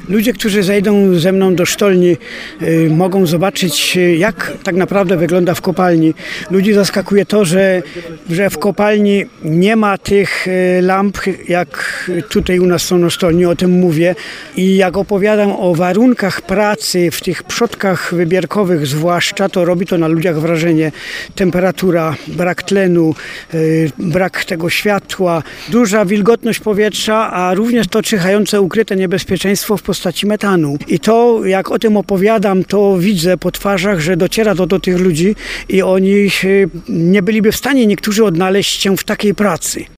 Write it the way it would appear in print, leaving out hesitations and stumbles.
Ludzie, którzy zejdą ze mną do sztolni, mogą zobaczyć, jak tak naprawdę wygląda w kopalni. Ludzi zaskakuje to, że w kopalni nie ma tych lamp, jak tutaj u nas są na sztolni, o tym mówię. I jak opowiadam o warunkach pracy w tych przodkach wybierkowych zwłaszcza, to robi to na ludziach wrażenie. Temperatura, brak tlenu, brak tego światła, duża wilgotność powietrza, a również to czyhające ukryte niebezpieczeństwo w postaci metanu. I to, jak o tym opowiadam, to widzę po twarzach, że dociera to do tych ludzi i oni nie byliby w stanie niektórzy odnaleźć się w takiej pracy.